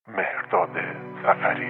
مهرداد سفری.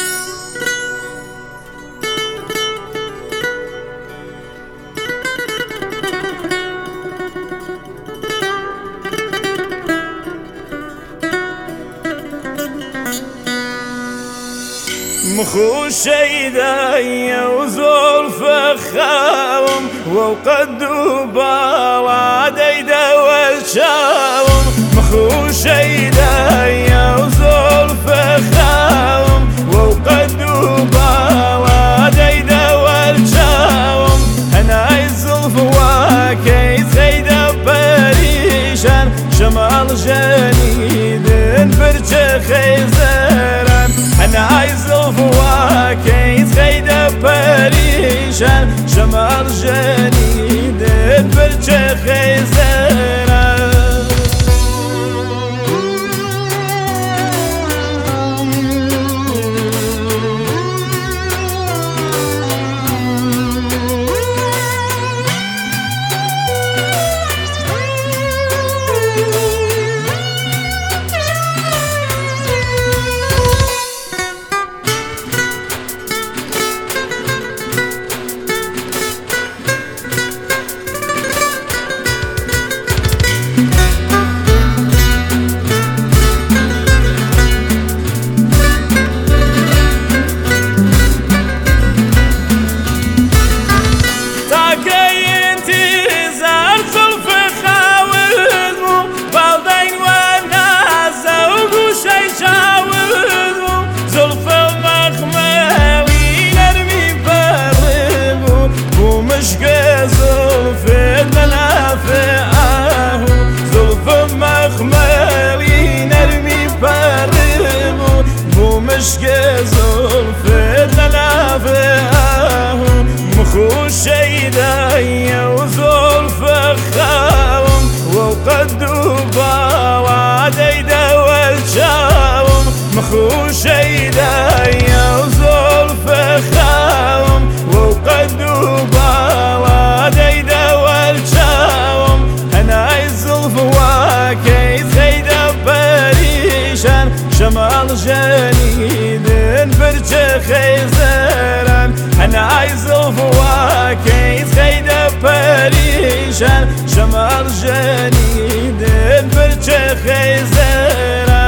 مخو شيداي وزلف خاوم وقد بالا ديدا والشاوم مخو شيداي وزلف خاوم وقد بالا ديدا والشاوم انا الزلف واكيد خيدا بريشان شمال جنيد برجة خيزران انا عايز الفواكه خيدة بريشان شمال جنيد برجة خيزران مخو شيداي وزلف خاوم وقد بالا ديدا والشاوم مخو شيداي وزلف خاوم وقد بالا ديدا والشاوم انا الزلف واكيد خيدا بريشان شمال جنيد برجة خيزران انا عايز الفواكه خيدة بريشان شمال جنيد برجة خيزران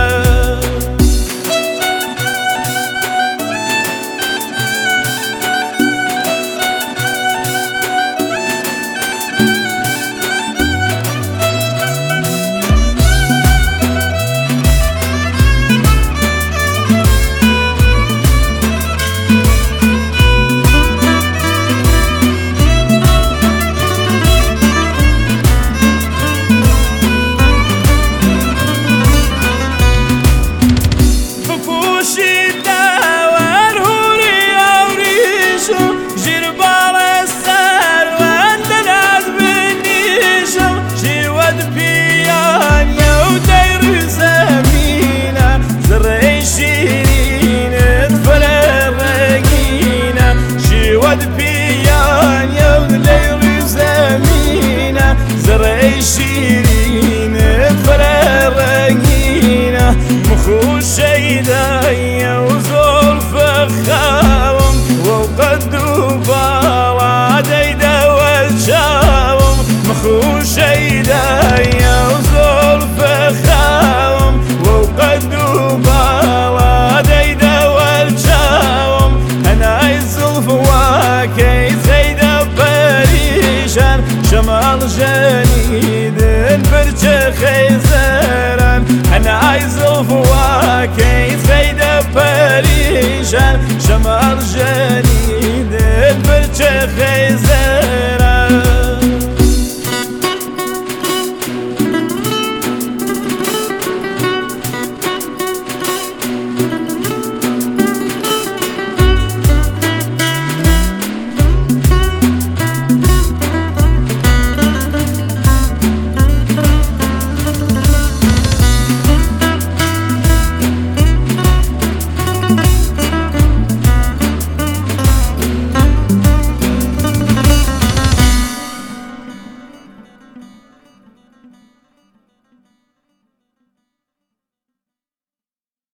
شيرين فرارقينا مخو شيداي وزلف خاوم وقد بالا ديدا والشاوم مخو شيداي وزلف خاوم وقد بالا ديدا والشاوم انا الزلف واكيد خيدا بريشان شمال جنيد برجة خيزران انا عايز الفواكه خيدة بريشان شمال جنيد برجة خيزران